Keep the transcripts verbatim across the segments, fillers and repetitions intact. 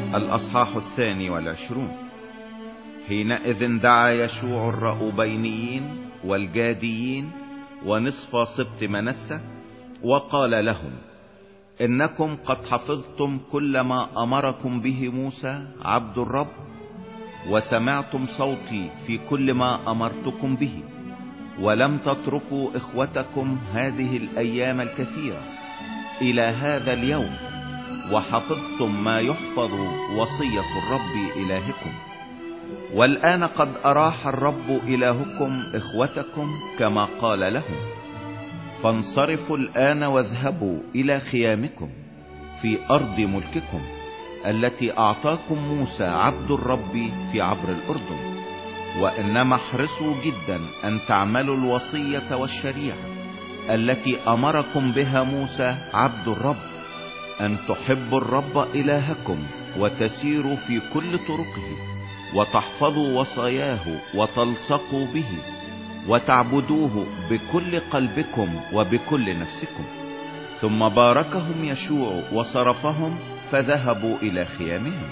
الأصحاح الثاني والعشرون. حينئذ دعا يشوع الرأوبينيين والجاديين ونصف سبط منسى وقال لهم: إنكم قد حفظتم كل ما أمركم به موسى عبد الرب، وسمعتم صوتي في كل ما أمرتكم به، ولم تتركوا إخوتكم هذه الأيام الكثيرة إلى هذا اليوم، وحفظتم ما يحفظ وصية الرب إلهكم. والآن قد أراح الرب إلهكم إخوتكم كما قال لهم، فانصرفوا الآن واذهبوا إلى خيامكم في أرض ملككم التي أعطاكم موسى عبد الرب في عبر الأردن. وإنما احرصوا جدا أن تعملوا الوصية والشريعة التي أمركم بها موسى عبد الرب، أن تحبوا الرب إلهكم وتسيروا في كل طرقه، وتحفظوا وصاياه وتلصقوا به، وتعبدوه بكل قلبكم وبكل نفسكم. ثم باركهم يشوع وصرفهم فذهبوا إلى خيامهم.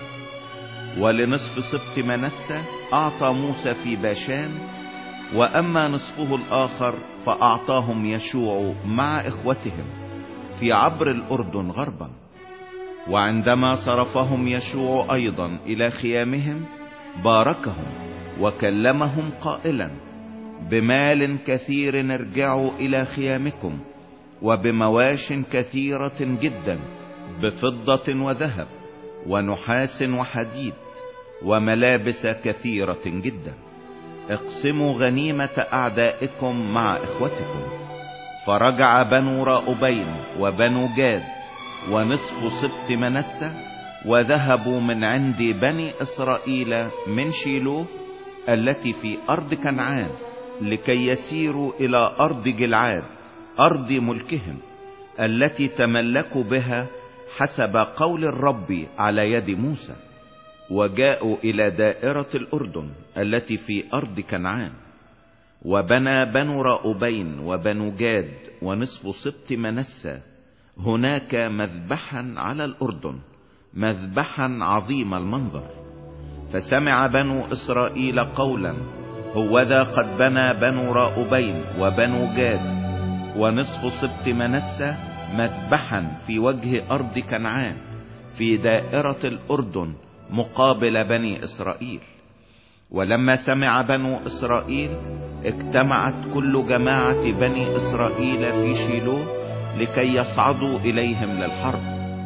ولنصف سبط منسى أعطى موسى في باشان، وأما نصفه الآخر فأعطاهم يشوع مع إخوتهم في عبر الأردن غربا. وعندما صرفهم يشوع أيضا إلى خيامهم باركهم وكلمهم قائلا: بمال كثير ارجعوا إلى خيامكم، وبمواش كثيرة جدا، بفضة وذهب ونحاس وحديد، وملابس كثيرة جدا. اقسموا غنيمة أعدائكم مع إخوتكم. فرجع بنو رأوبين وبنو جاد ونصف سبط منسى وذهبوا من عند بني إسرائيل من شيلوه التي في أرض كنعان، لكي يسيروا إلى أرض جلعاد أرض ملكهم التي تملكوا بها حسب قول الرب على يد موسى. وجاءوا إلى دائرة الأردن التي في أرض كنعان. وبنى بنو رأوبين وبنو جاد ونصف سبط منسى هناك مذبحا على الأردن، مذبحا عظيم المنظر. فسمع بنو إسرائيل قولا: هوذا قد بنى بنو رأوبين وبنو جاد ونصف سبط منسى مذبحا في وجه أرض كنعان في دائرة الأردن مقابل بني إسرائيل. ولما سمع بنو إسرائيل اجتمعت كل جماعة بني إسرائيل في شيلوه لكي يصعدوا إليهم للحرب.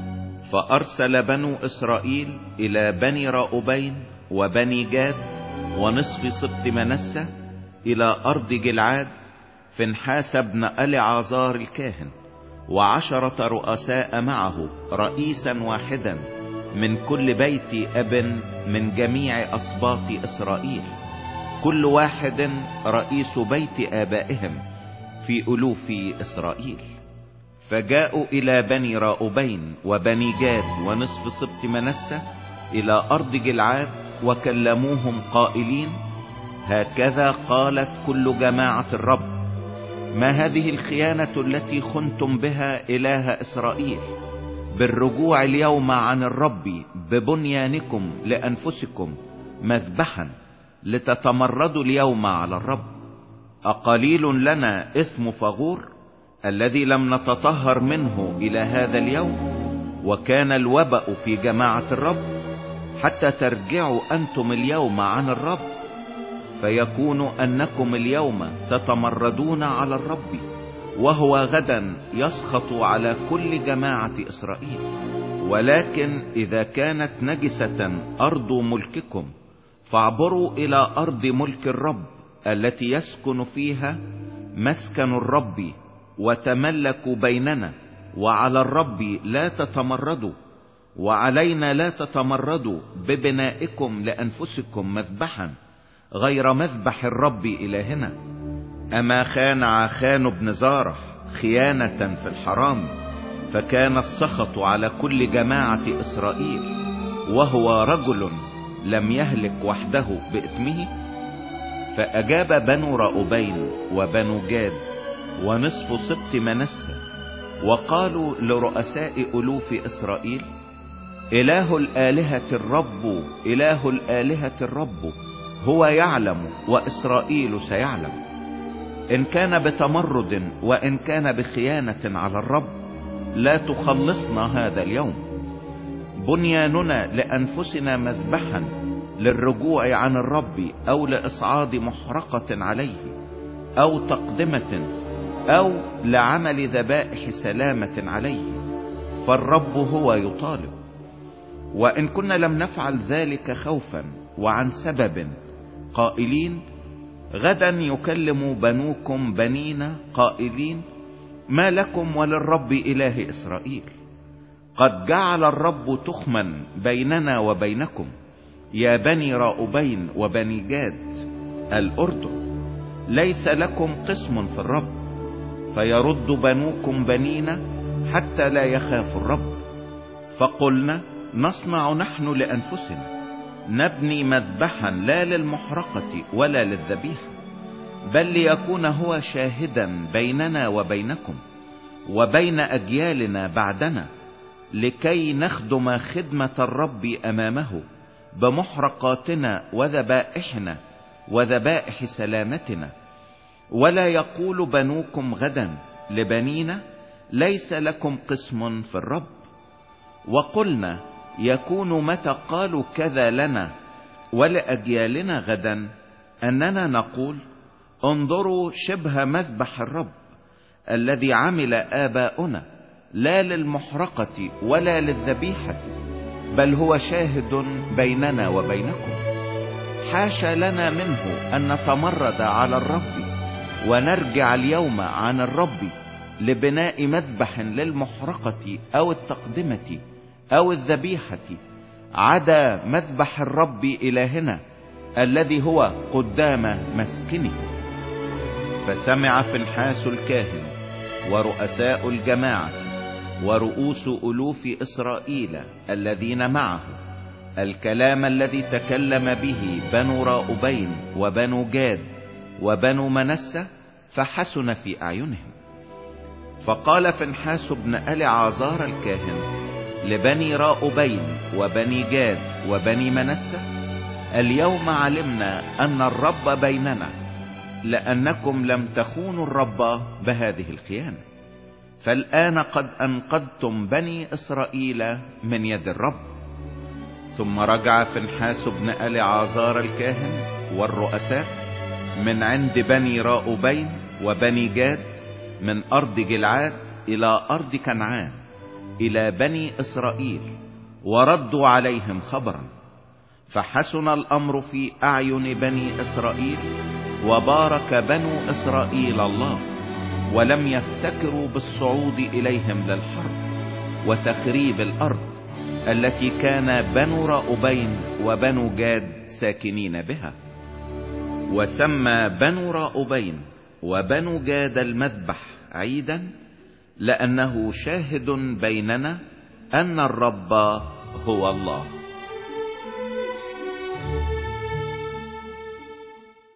فأرسل بنو إسرائيل إلى بني رأوبين وبني جاد ونصف سبط منسى إلى أرض جلعاد فنحاس بن ألعازار الكاهن وعشرة رؤساء معه، رئيسا واحدا من كل بيت أب من جميع أسباط إسرائيل، كل واحد رئيس بيت آبائهم في ألوف إسرائيل. فجاءوا إلى بني رأوبين وبني جاد ونصف سبط منسى إلى أرض جلعاد وكلموهم قائلين: هكذا قالت كل جماعة الرب: ما هذه الخيانة التي خنتم بها إله إسرائيل بالرجوع اليوم عن الرب ببنيانكم لأنفسكم مذبحا لتتمردوا اليوم على الرب؟ أقليل لنا إثم فغور الذي لم نتطهر منه إلى هذا اليوم، وكان الوباء في جماعة الرب، حتى ترجعوا أنتم اليوم عن الرب؟ فيكون أنكم اليوم تتمردون على الرب، وهو غدا يسخط على كل جماعة إسرائيل. ولكن إذا كانت نجسة أرض ملككم فاعبروا إلى أرض ملك الرب التي يسكن فيها مسكن الرب، وتملكوا بيننا، وعلى الرب لا تتمردوا، وعلينا لا تتمردوا ببنائكم لأنفسكم مذبحا غير مذبح الرب إلهنا. أما خان عخان بن زارح خيانة في الحرام، فكان السخط على كل جماعة إسرائيل، وهو رجل لم يهلك وحده بإثمه. فأجاب بنو رأوبين وبنو جاد ونصف سبط منسى وقالوا لرؤساء ألوف إسرائيل: إله الآلهة الرب، إله الآلهة الرب، هو يعلم وإسرائيل سيعلم، إن كان بتمرد وإن كان بخيانة على الرب لا تخلصنا هذا اليوم. بنياننا لأنفسنا مذبحا للرجوع عن الرب، أو لإصعاد محرقة عليه، أو تقدمة، أو لعمل ذبائح سلامة عليه، فالرب هو يطالب. وإن كنا لم نفعل ذلك خوفا وعن سبب، قائلين غدا يكلم بنوكم بنينا قائلين ما لكم وللرب إله إسرائيل؟ قد جعل الرب تخما بيننا وبينكم يا بني راؤبين وبني جاد الأردن، ليس لكم قسم في الرب، فيرد بنوكم بنينا حتى لا يخاف الرب. فقلنا نصنع نحن لأنفسنا، نبني مذبحا لا للمحرقة ولا للذبيحة، بل ليكون هو شاهدا بيننا وبينكم وبين أجيالنا بعدنا، لكي نخدم خدمة الرب أمامه بمحرقاتنا وذبائحنا وذبائح سلامتنا. ولا يقول بنوكم غدا لبنينا ليس لكم قسم في الرب. وقلنا يكون متى قالوا كذا لنا ولأجيالنا غدا أننا نقول انظروا شبه مذبح الرب الذي عمل آباؤنا، لا للمحرقة ولا للذبيحة، بل هو شاهد بيننا وبينكم. حاشا لنا منه أن نتمرد على الرب ونرجع اليوم عن الرب لبناء مذبح للمحرقة أو التقدمة أو الذبيحة، عدا مذبح الرب إلهنا الذي هو قدام مسكنه. فسمع فنحاس الكاهن ورؤساء الجماعة ورؤوس ألوف إسرائيل الذين معه الكلام الذي تكلم به بنو راؤبين وبنو جاد وبنو منسى، فحسن في أعينهم. فقال فنحاس بن ألعازار الكاهن لبني راؤبين وبني جاد وبني منسى: اليوم علمنا أن الرب بيننا، لأنكم لم تخونوا الرب بهذه الخيانة، فالآن قد أنقذتم بني إسرائيل من يد الرب. ثم رجع فنحاس بن ألعازار الكاهن والرؤساء من عند بني راؤبين وبني جاد من أرض جلعاد إلى أرض كنعان إلى بني إسرائيل، وردوا عليهم خبرا. فحسن الأمر في أعين بني إسرائيل، وبارك بنو إسرائيل الله، ولم يفتكروا بالصعود إليهم للحرب وتخريب الأرض التي كان بنو راؤبين وبنو جاد ساكنين بها. وسمى بنو راؤبين وبنو جاد المذبح عيدا، لأنه شاهد بيننا أن الرب هو الله.